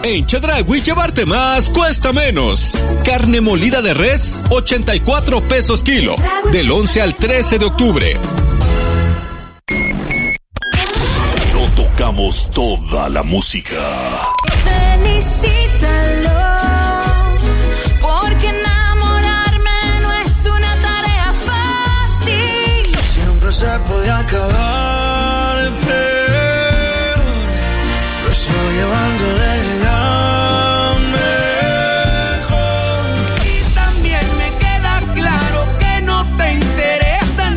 En Chedraui llevarte más cuesta menos. Carne molida de res, 84 pesos kilo. Del 11 al 13 de octubre. No tocamos toda la música. Felicita.